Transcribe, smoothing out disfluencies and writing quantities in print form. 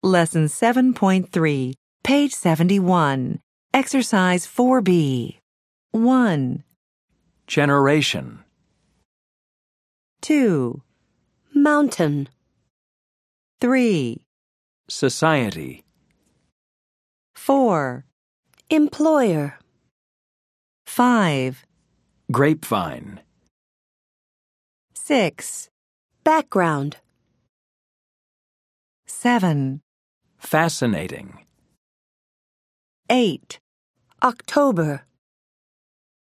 Lesson 7.3, page 71. Exercise 4B. 1, Generation. 2, Mountain. 3, Society. 4, Employer. 5, Grapevine. 6, Background. 7, Fascinating. 8. October.